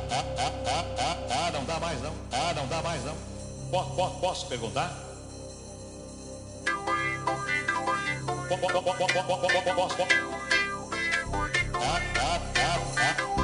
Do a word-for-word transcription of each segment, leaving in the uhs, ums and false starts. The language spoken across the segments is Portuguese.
Ah, não dá mais não. Ah, não dá mais não. Posso, posso, posso perguntar? Posso? Ah, ah, ah, ah.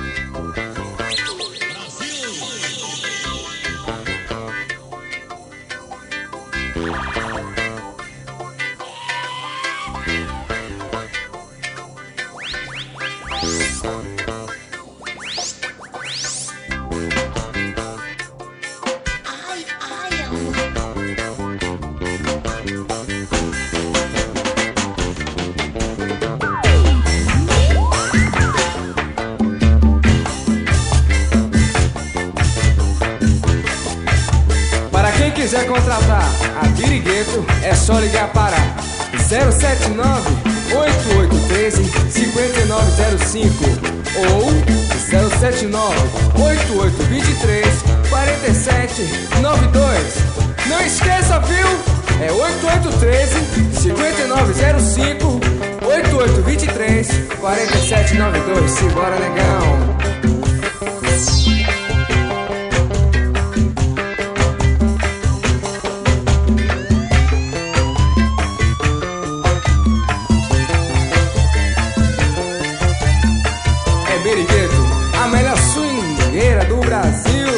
Quem quiser contratar a Birigueto é só ligar para zero sete nove, oito oito um três, cinco nove zero cinco ou zero sete nove, oito oito dois três, quatro sete nove dois. Não esqueça, viu? É oito oito um três, cinco nove zero cinco, oito oito dois três, quatro sete nove dois. Simbora, negão! Birigueto, a melhor swingueira do Brasil.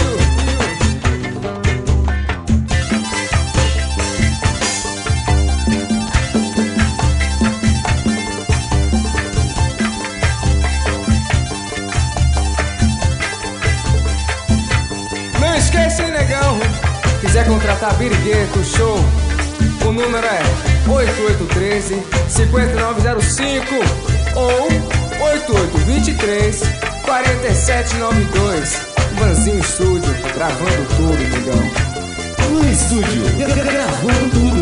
Não esquece, negão, quiser contratar Birigueto Show, o número é oito oito um três, cinco nove zero cinco ou oito oito dois três, quatro sete nove dois. Vanzinho Estúdio, gravando tudo, negão. No estúdio, gravando tudo.